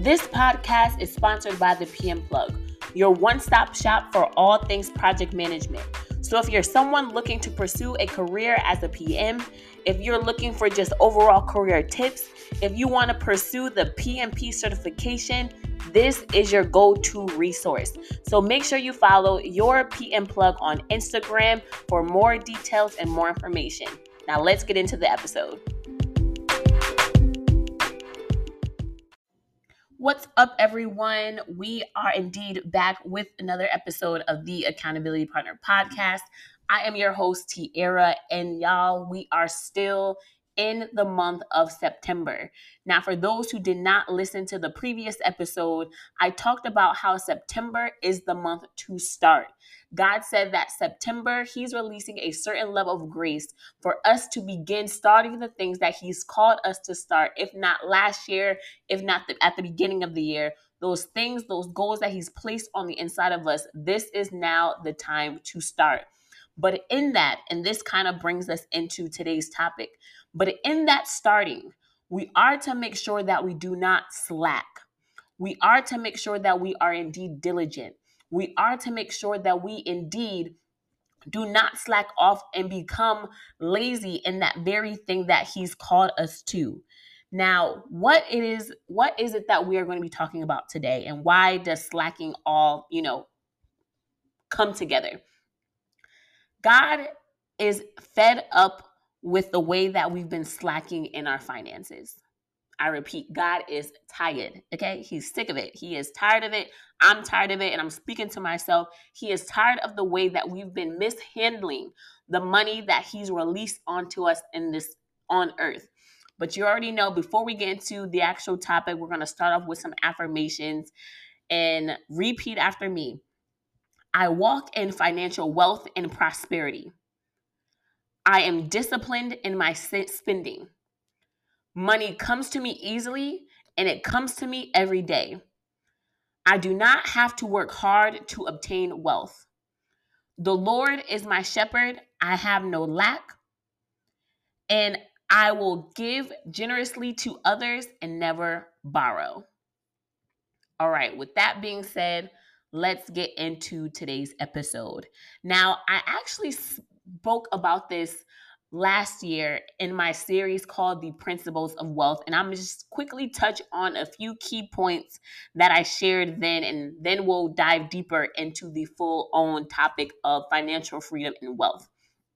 This podcast is sponsored by the PM Plug, your one-stop shop for all things project management. So if you're someone looking to pursue a career as a PM, if you're looking for just overall career tips, if you want to pursue the PMP certification, this is your go-to resource. So make sure you follow your PM Plug on Instagram for more details and more information. Now let's get into the episode. What's up, everyone? We are indeed back with another episode of the Accountability Partner Podcast. I am your host, Tiara, and y'all, we are still in the month of September. Now, for those who did not listen to the previous episode, I talked about how September is the month to start. God said that September, He's releasing a certain level of grace for us to begin starting the things that He's called us to start, if not last year, if not at the beginning of the year. Those things, those goals that He's placed on the inside of us, this is now the time to start. But in that, and this kind of brings us into today's topic, but in that starting, we are to make sure that we do not slack. We are to make sure that we are indeed diligent. We are to make sure that we indeed do not slack off and become lazy in that very thing that He's called us to. Now, what is it that we are going to be talking about today, and why does slacking all, come together? God is fed up with the way that we've been slacking in our finances. I repeat, God is tired, okay? He's sick of it. He is tired of it. I'm tired of it, and I'm speaking to myself. He is tired of the way that we've been mishandling the money that He's released onto us on earth. But you already know, before we get into the actual topic, we're going to start off with some affirmations and repeat after me. I walk in financial wealth and prosperity. I am disciplined in my spending. Money comes to me easily, and it comes to me every day. I do not have to work hard to obtain wealth. The Lord is my shepherd. I have no lack, and I will give generously to others and never borrow. All right, with that being said, let's get into today's episode. Now, I actually spoke about this last year in my series called The Principles of Wealth, and I'm just quickly touch on a few key points that I shared then, and then we'll dive deeper into the full-on topic of financial freedom and wealth.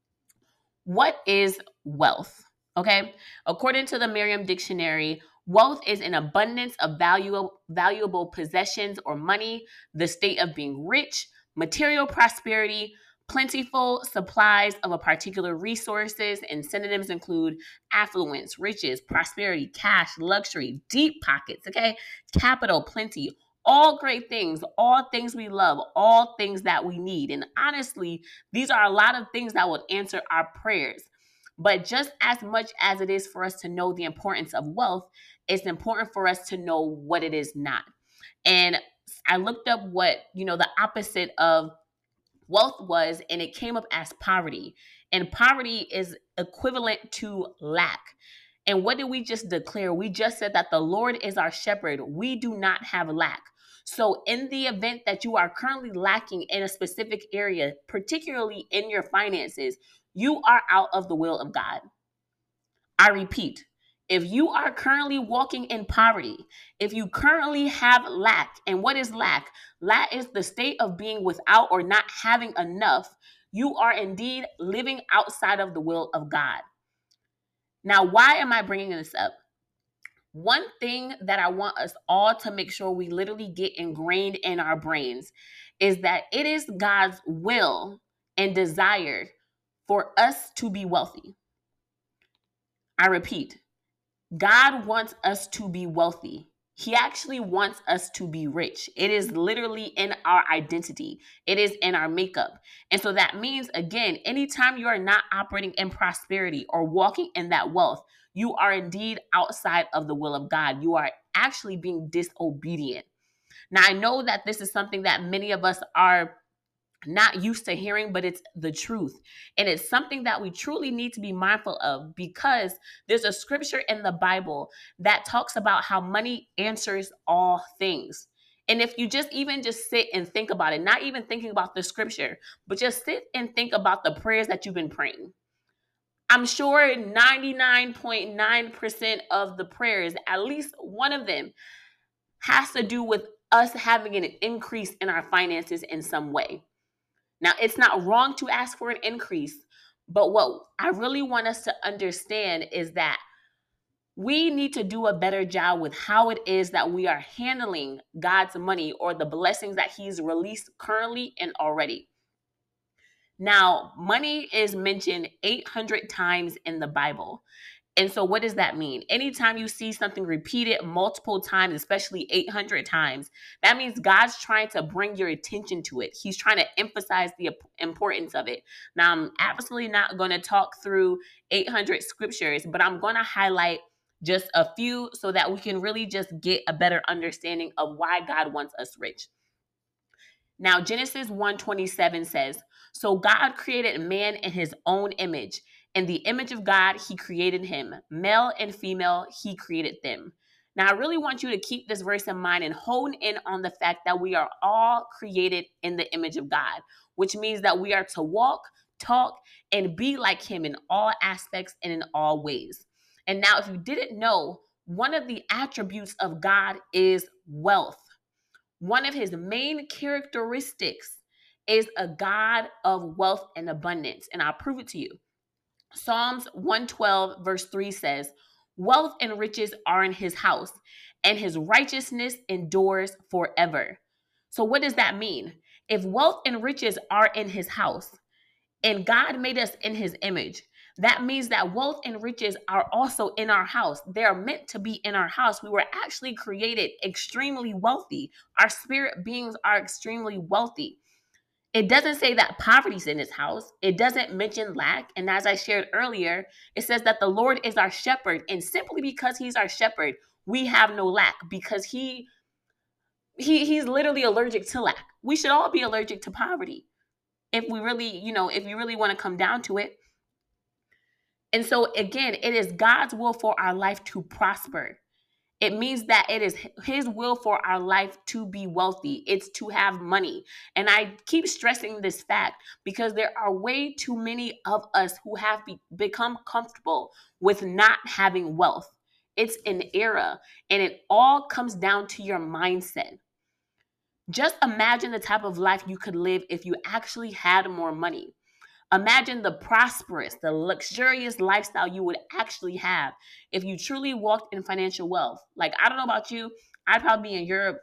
What is wealth? Okay, according to the Merriam Dictionary, wealth is an abundance of valuable possessions or money, the state of being rich, material prosperity, plentiful supplies of a particular resources, and synonyms include affluence, riches, prosperity, cash, luxury, deep pockets, okay? Capital, plenty, all great things, all things we love, all things that we need. And honestly, these are a lot of things that will answer our prayers. But just as much as it is for us to know the importance of wealth, it's important for us to know what it is not. And I looked up what, the opposite of wealth was, and it came up as poverty. And poverty is equivalent to lack. And what did we just declare? We just said that the Lord is our shepherd. We do not have lack. So in the event that you are currently lacking in a specific area, particularly in your finances, you are out of the will of God. I repeat, if you are currently walking in poverty, if you currently have lack, and what is lack? Lack is the state of being without or not having enough. You are indeed living outside of the will of God. Now, why am I bringing this up? One thing that I want us all to make sure we literally get ingrained in our brains is that it is God's will and desire for us to be wealthy. I repeat, God wants us to be wealthy. He actually wants us to be rich. It is literally in our identity. It is in our makeup. And so that means, again, anytime you are not operating in prosperity or walking in that wealth, you are indeed outside of the will of God. You are actually being disobedient. Now, I know that this is something that many of us are not used to hearing, but it's the truth. And it's something that we truly need to be mindful of, because there's a scripture in the Bible that talks about how money answers all things. And if you just sit and think about it, not even thinking about the scripture, but just sit and think about the prayers that you've been praying. I'm sure 99.9% of the prayers, at least one of them, has to do with us having an increase in our finances in some way. Now, it's not wrong to ask for an increase, but what I really want us to understand is that we need to do a better job with how it is that we are handling God's money, or the blessings that He's released currently and already. Now, money is mentioned 800 times in the Bible. And so what does that mean? Anytime you see something repeated multiple times, especially 800 times, that means God's trying to bring your attention to it. He's trying to emphasize the importance of it. Now, I'm absolutely not going to talk through 800 scriptures, but I'm going to highlight just a few so that we can really just get a better understanding of why God wants us rich. Now, Genesis 1:27 says, "So God created man in his own image. In the image of God, he created him. Male and female, he created them." Now, I really want you to keep this verse in mind and hone in on the fact that we are all created in the image of God, which means that we are to walk, talk, and be like him in all aspects and in all ways. And now, if you didn't know, one of the attributes of God is wealth. One of his main characteristics is a God of wealth and abundance. And I'll prove it to you. Psalms 112, verse 3 says, "Wealth and riches are in his house, and his righteousness endures forever." So, what does that mean? If wealth and riches are in his house, and God made us in his image, that means that wealth and riches are also in our house. They are meant to be in our house. We were actually created extremely wealthy. Our spirit beings are extremely wealthy. It doesn't say that poverty's in his house. It doesn't mention lack. And as I shared earlier, it says that the Lord is our shepherd. And simply because he's our shepherd, we have no lack, because he's literally allergic to lack. We should all be allergic to poverty if we really, if you really want to come down to it. And so again, it is God's will for our life to prosper. It means that it is his will for our life to be wealthy. It's to have money. And I keep stressing this fact because there are way too many of us who have become comfortable with not having wealth. It's an era, and it all comes down to your mindset. Just imagine the type of life you could live if you actually had more money. Imagine the prosperous, the luxurious lifestyle you would actually have if you truly walked in financial wealth. Like, I don't know about you, I'd probably be in Europe,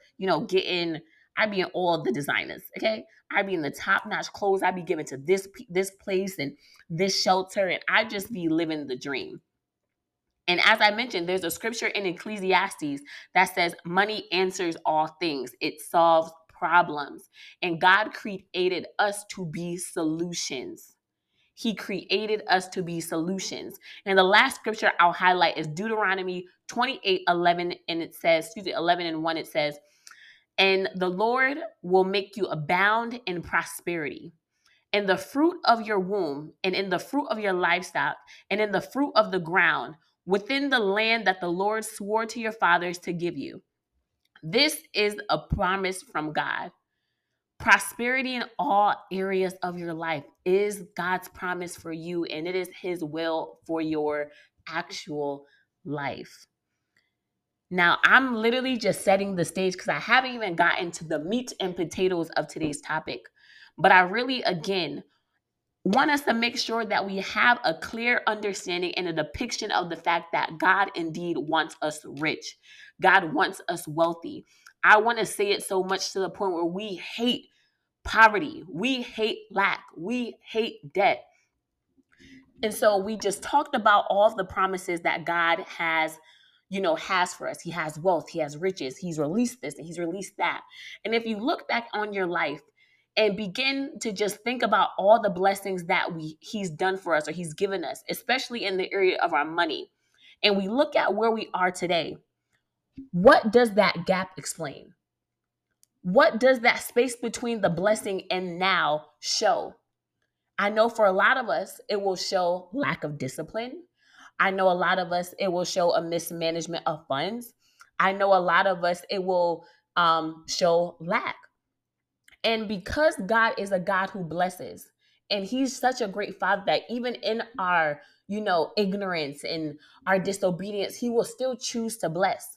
I'd be in all the designers, okay? I'd be in the top-notch clothes. I'd be given to this place and this shelter, and I'd just be living the dream. And as I mentioned, there's a scripture in Ecclesiastes that says money answers all things. It solves problems. And God created us to be solutions. He created us to be solutions. And the last scripture I'll highlight is Deuteronomy 28:11, and it says, 11:1, it says, "And the Lord will make you abound in prosperity, in the fruit of your womb, and in the fruit of your livestock, and in the fruit of the ground, within the land that the Lord swore to your fathers to give you." This is a promise from God. Prosperity in all areas of your life is God's promise for you, and it is his will for your actual life. Now, I'm literally just setting the stage because I haven't even gotten to the meat and potatoes of today's topic. But I really, again, want us to make sure that we have a clear understanding and a depiction of the fact that God indeed wants us rich. God wants us wealthy. I want to say it so much to the point where we hate poverty. We hate lack. We hate debt. And so we just talked about all of the promises that God has for us. He has wealth, he has riches, he's released this and he's released that. And if you look back on your life and begin to just think about all the blessings that he's done for us or he's given us, especially in the area of our money, and we look at where we are today, what does that gap explain? What does that space between the blessing and now show? I know for a lot of us, it will show lack of discipline. I know a lot of us, it will show a mismanagement of funds. I know a lot of us, it will show lack. And because God is a God who blesses, and he's such a great father that even in our, ignorance and our disobedience, he will still choose to bless.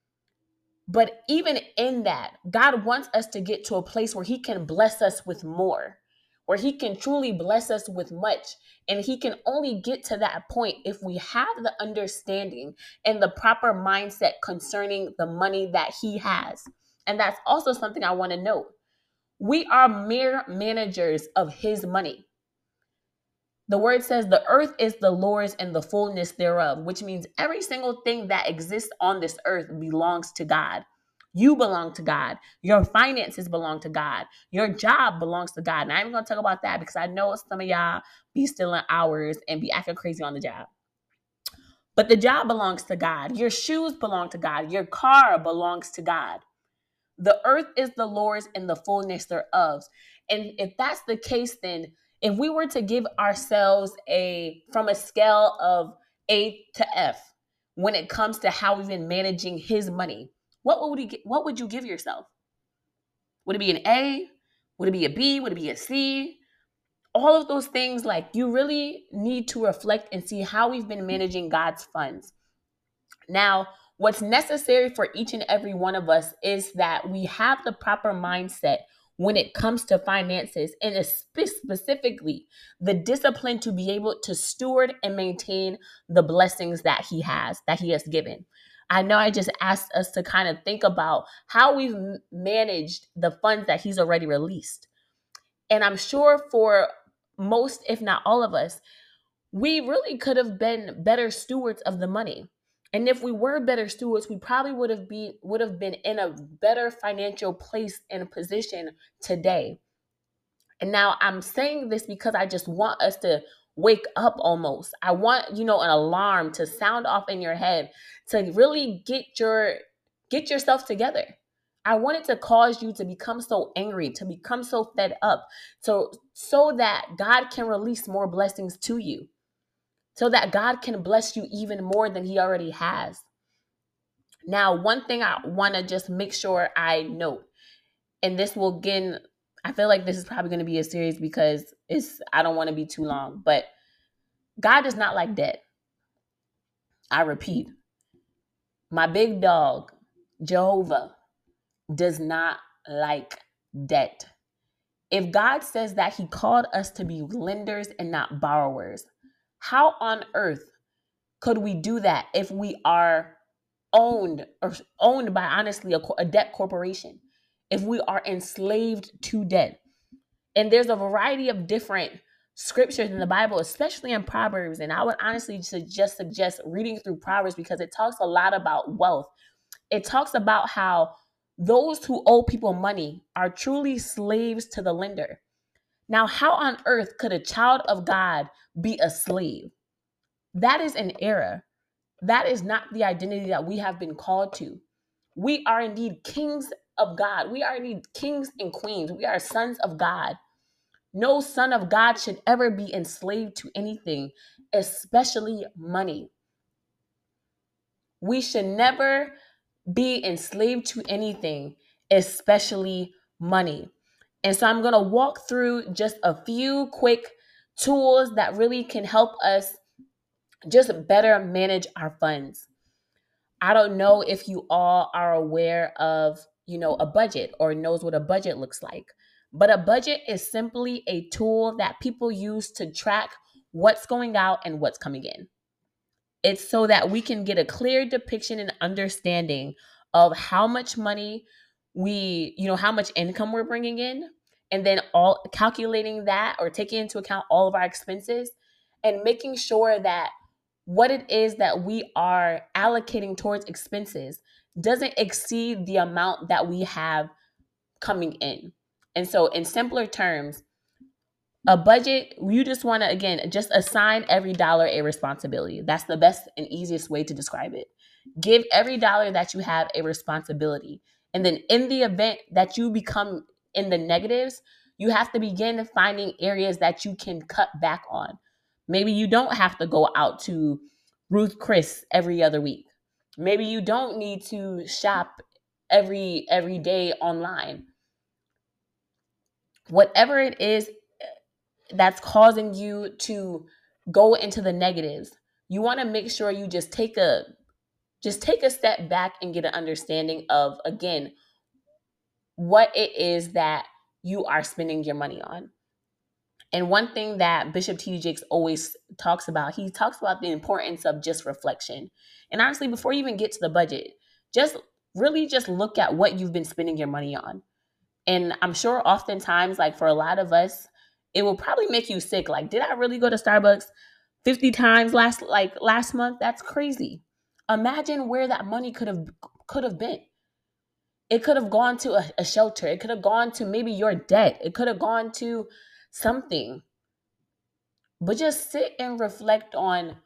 But even in that, God wants us to get to a place where he can bless us with more, where he can truly bless us with much. And he can only get to that point if we have the understanding and the proper mindset concerning the money that he has. And that's also something I want to note. We are mere managers of his money. The word says the earth is the Lord's and the fullness thereof, which means every single thing that exists on this earth belongs to God. You belong to God. Your finances belong to God. Your job belongs to God. And I'm even going to talk about that because I know some of y'all be stealing hours and be acting crazy on the job. But the job belongs to God. Your shoes belong to God. Your car belongs to God. The earth is the Lord's and the fullness thereof. And if that's the case, then if we were to give ourselves from a scale of A to F, when it comes to how we've been managing his money, what would you give yourself? Would it be an A? Would it be a B? Would it be a C? All of those things, like, you really need to reflect and see how we've been managing God's funds. Now, what's necessary for each and every one of us is that we have the proper mindset when it comes to finances, and specifically the discipline to be able to steward and maintain the blessings that he has given. I know I just asked us to kind of think about how we've managed the funds that he's already released. And I'm sure for most, if not all of us, we really could have been better stewards of the money. And if we were better stewards, we probably would have been in a better financial place and position today. And now I'm saying this because I just want us to wake up almost. I want, an alarm to sound off in your head to really get yourself together. I want it to cause you to become so angry, to become so fed up, so that God can release more blessings to you, so that God can bless you even more than he already has. Now, one thing I want to just make sure I note, and this will, again, I feel like this is probably going to be a series because I don't want to be too long, but God does not like debt. I repeat, my big dog, Jehovah, does not like debt. If God says that he called us to be lenders and not borrowers, how on earth could we do that if we are owned by, honestly, a debt corporation, if we are enslaved to debt? And there's a variety of different scriptures in the Bible, especially in Proverbs. And I would honestly just suggest reading through Proverbs because it talks a lot about wealth. It talks about how those who owe people money are truly slaves to the lender. Now, how on earth could a child of God be a slave? That is an error. That is not the identity that we have been called to. We are indeed kings of God. We are indeed kings and queens. We are sons of God. No son of God should ever be enslaved to anything, especially money. We should never be enslaved to anything, especially money. And so I'm going to walk through just a few quick tools that really can help us just better manage our funds. I don't know if you all are aware of, a budget or knows what a budget looks like. But a budget is simply a tool that people use to track what's going out and what's coming in. It's so that we can get a clear depiction and understanding of how much money how much income we're bringing in, and then all calculating that or taking into account all of our expenses and making sure that what it is that we are allocating towards expenses doesn't exceed the amount that we have coming in. And so, in simpler terms, a budget, you just want to, again, just assign every dollar a responsibility. That's the best and easiest way to describe it. Give every dollar that you have a responsibility. And then in the event that you become in the negatives, you have to begin finding areas that you can cut back on. Maybe you don't have to go out to Ruth Chris every other week. Maybe you don't need to shop every day online. Whatever it is that's causing you to go into the negatives, you want to make sure you just take a step back and get an understanding of, again, what it is that you are spending your money on. And one thing that Bishop T.D. Jakes always talks about, he talks about the importance of just reflection. And honestly, before you even get to the budget, just really just look at what you've been spending your money on. And I'm sure oftentimes, like for a lot of us, it will probably make you sick. Like, did I really go to Starbucks 50 times last month? That's crazy. Imagine where that money could have been. It could have gone to a shelter. It could have gone to maybe your debt. It could have gone to something. But just sit and reflect on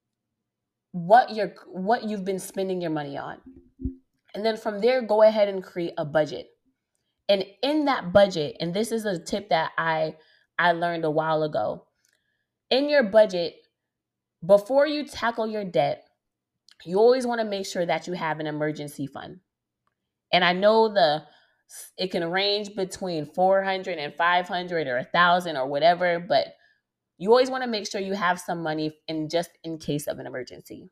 what you've been spending your money on. And then from there, go ahead and create a budget. And in that budget, and this is a tip that I learned a while ago. In your budget, before you tackle your debt, you always want to make sure that you have an emergency fund. And I know it can range between 400 and 500 or 1,000 or whatever, but you always want to make sure you have some money just in case of an emergency.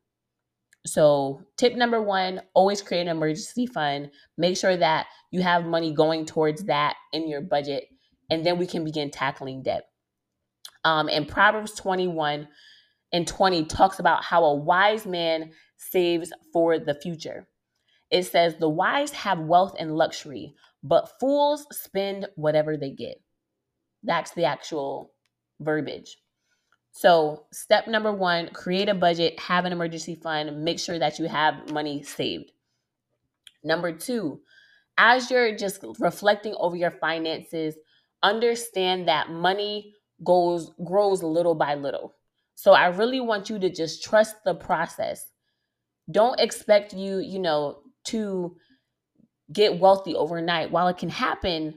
So tip number 1, always create an emergency fund. Make sure that you have money going towards that in your budget, and then we can begin tackling debt. And Proverbs 21:20 talks about how a wise man saves for the future. It says, the wise have wealth and luxury, but fools spend whatever they get. That's the actual verbiage. So step number 1, create a budget, have an emergency fund, make sure that you have money saved. Number 2, as you're just reflecting over your finances, understand that money grows little by little. So I really want you to just trust the process. Don't expect you to get wealthy overnight. While it can happen,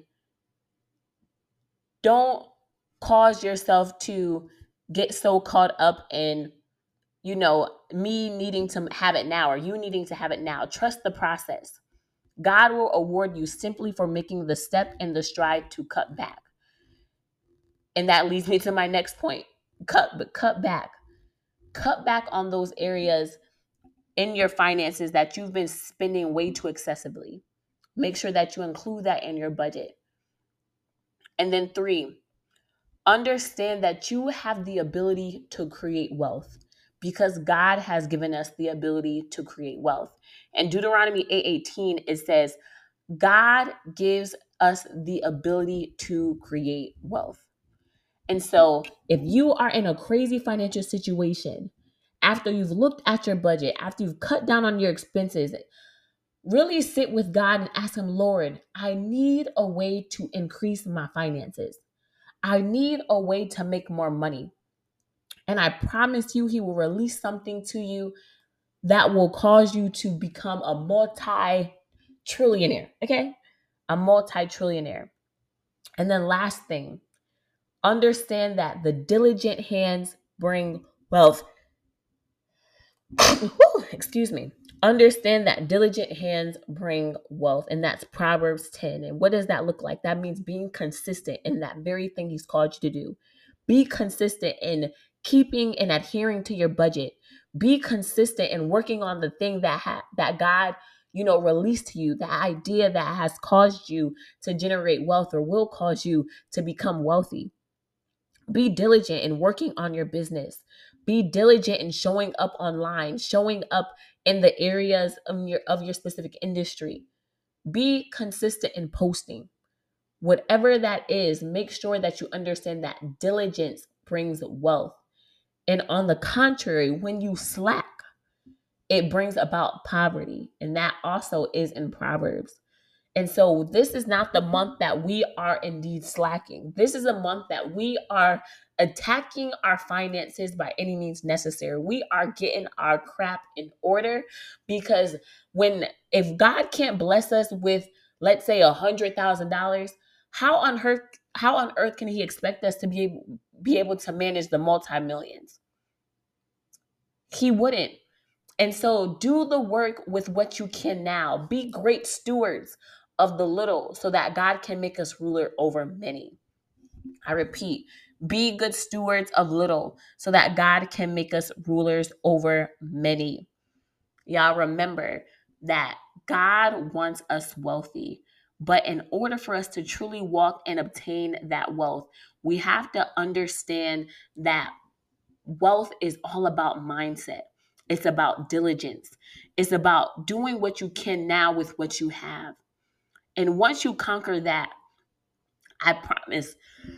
don't cause yourself to get so caught up in, me needing to have it now or you needing to have it now. Trust the process. God will award you simply for making the step and the stride to cut back. And that leads me to my next point. Cut back. Cut back on those areas in your finances that you've been spending way too excessively. Make sure that you include that in your budget. And then 3, understand that you have the ability to create wealth because God has given us the ability to create wealth. In Deuteronomy 8:18, it says, God gives us the ability to create wealth. And so if you are in a crazy financial situation, after you've looked at your budget, after you've cut down on your expenses, really sit with God and ask him, Lord, I need a way to increase my finances. I need a way to make more money. And I promise you, he will release something to you that will cause you to become a multi-trillionaire, okay? A multi-trillionaire. And then last thing, understand that the diligent hands bring wealth. Excuse me. Understand that diligent hands bring wealth, and that's Proverbs 10. And what does that look like? That means being consistent in that very thing he's called you to do. Be consistent in keeping and adhering to your budget. Be consistent in working on the thing that God, released to you, the idea that has caused you to generate wealth or will cause you to become wealthy. Be diligent in working on your business. Be diligent in showing up online, showing up in the areas of your specific industry. Be consistent in posting. Whatever that is, make sure that you understand that diligence brings wealth. And on the contrary, when you slack, it brings about poverty. And that also is in Proverbs. And so this is not the month that we are indeed slacking. This is a month that we are attacking our finances by any means necessary. We are getting our crap in order, because if God can't bless us with, let's say, $100,000, how on earth can he expect us to be able to manage the multi-millions? He wouldn't. And so do the work with what you can now. Be great stewards of the little so that God can make us ruler over many. I repeat, be good stewards of little so that God can make us rulers over many. Y'all remember that God wants us wealthy. But in order for us to truly walk and obtain that wealth, we have to understand that wealth is all about mindset. It's about diligence. It's about doing what you can now with what you have. And once you conquer that, I promise,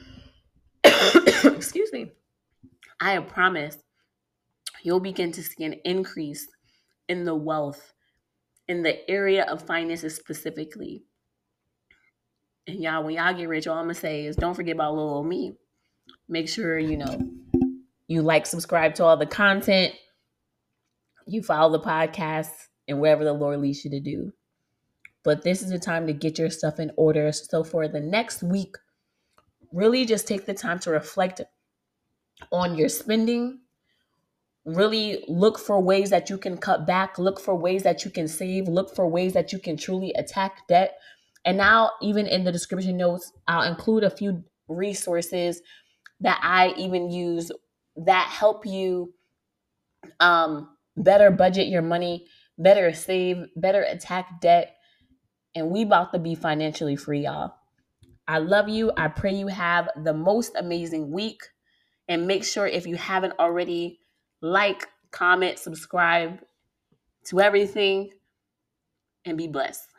excuse me, I promise you'll begin to see an increase in the wealth in the area of finances specifically. And y'all, when y'all get rich, all I'm going to say is don't forget about little old me. Make sure, you like, subscribe to all the content. You follow the podcast and wherever the Lord leads you to do. But this is the time to get your stuff in order. So for the next week, really just take the time to reflect on your spending. Really look for ways that you can cut back. Look for ways that you can save. Look for ways that you can truly attack debt. And now, even in the description notes, I'll include a few resources that I even use that help you better budget your money, better save, better attack debt. And we about to be financially free, y'all. I love you. I pray you have the most amazing week. And make sure, if you haven't already, like, comment, subscribe to everything, and be blessed.